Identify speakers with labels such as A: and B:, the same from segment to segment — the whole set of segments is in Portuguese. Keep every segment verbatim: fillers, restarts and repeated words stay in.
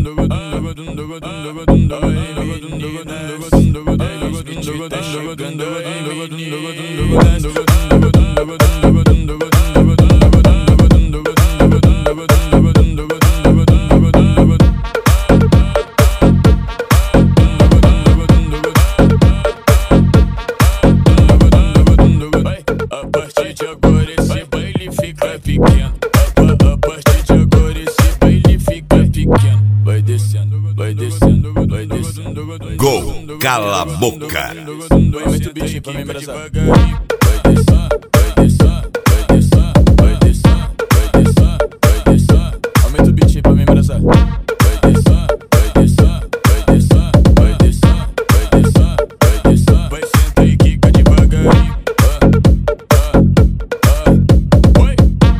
A: Go, cala a boca.
B: Aumenta o beat pra mim, brasa. Vai descer, vai descer, vai descer, vai descer, vai descer, vai descer. Aumenta o beat pra mim, brasa. Vai descer, vai descer, vai descer, vai descer, vai descer, vai descer. Vai sentar e quica devagarinho. Oi,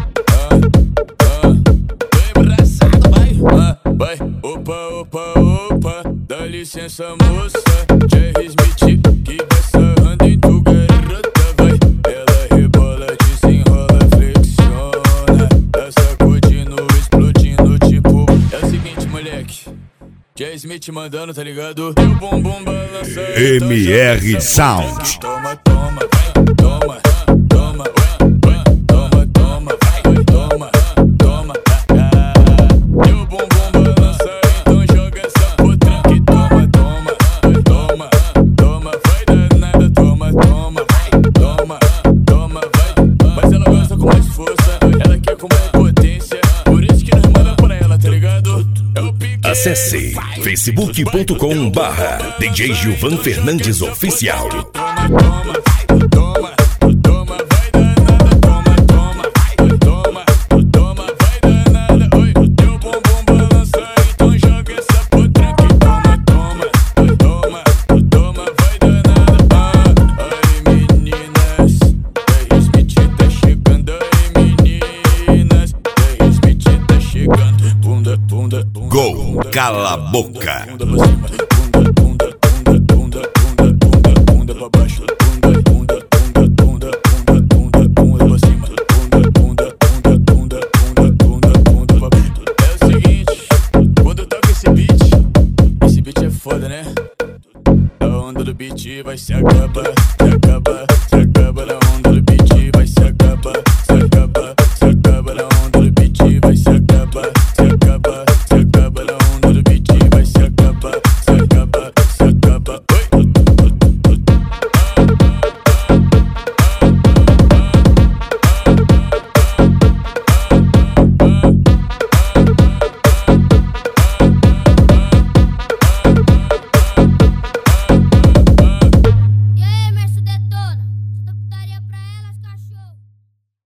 B: vem braçado, vai. Vai, opa, opa, opa. Dá licença, moça. Jerry Smith que vai sarrando em tu garota, vai. Ela rebola, desenrola, flexiona. Tá sacudindo, explodindo, tipo. É o seguinte, moleque. Jerry Smith mandando, tá ligado? E o bumbum balança.
A: M R Sound.
B: Toma, toma, vai, toma, toma, vai, toma, toma, vai, toma, toma. E o bumbum balança, então joga essa outra que toma, toma, toma, toma, vai danada, toma, toma, vai, toma, toma, vai. Mas ela gosta com mais força, ela quer com mais potência, por isso que nós manda pra ela, tá ligado? É o pique.
A: Acesse facebook ponto com barra D J Gilvan Fernandes Oficial.
B: Toma, toma, toma, toma, vai danada, toma, toma, toma, toma, vai danada. Oi, teu bumbum balança, então joga essa puta que toma, toma, toma, toma, vai danada. Ai, meninas, Jerry Smith tá chegando. Ai, meninas, Jerry Smith tá chegando. Bunda, bunda, bunda.
A: Go, cala a boca.
B: Bunda pra cima, bunda, bunda, bunda, bunda, bunda, bunda, bunda pra baixo, bunda, bunda, bunda, bunda, bunda, bunda, bunda pra cima, bunda, bunda, bunda, bunda, bunda, bunda, bunda pra baixo. É o seguinte, quando eu toco esse beat, esse beat é foda, né? A onda do beat vai se acabar.